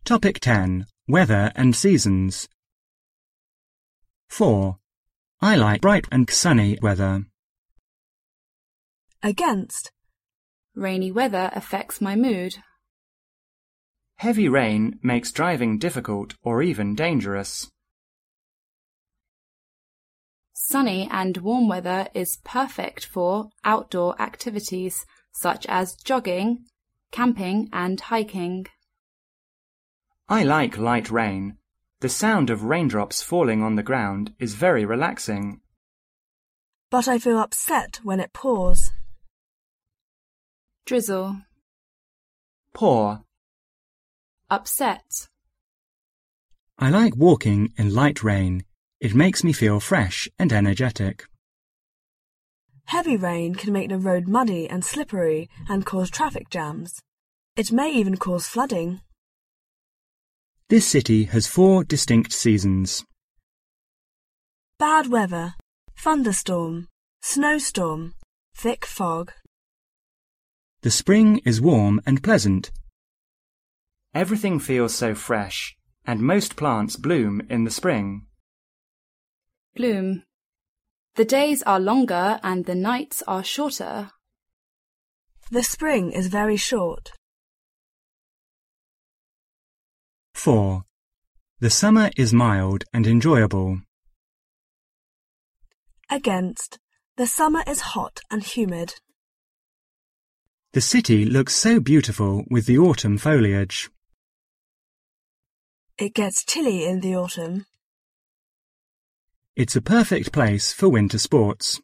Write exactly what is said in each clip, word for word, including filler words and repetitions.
Topic ten. Weather and seasons. four. I like bright and sunny weather. Against. Rainy weather affects my mood. Heavy rain makes driving difficult or even dangerous. Sunny and warm weather is perfect for outdoor activities such as jogging, camping and hiking. I like light rain. The sound of raindrops falling on the ground is very relaxing. But I feel upset when it pours. Drizzle. Pour. Upset. I like walking in light rain. It makes me feel fresh and energetic. Heavy rain can make the road muddy and slippery and cause traffic jams. It may even cause flooding. This city has four distinct seasons. Bad weather, thunderstorm, snowstorm, thick fog. The spring is warm and pleasant. Everything feels so fresh, and most plants bloom in the spring. Bloom. The days are longer and the nights are shorter. The spring is very short. four. The summer is mild and enjoyable. Against. The summer is hot and humid. The city looks so beautiful with the autumn foliage. It gets chilly in the autumn. It's a perfect place for winter sports.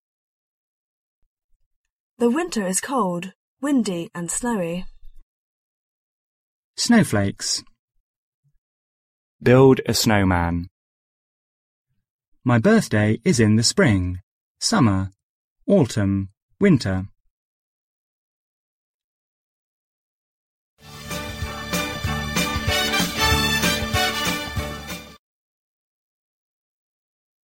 The winter is cold, windy and snowy. Snowflakes. Build a snowman. My birthday is in the spring, summer, autumn, winter.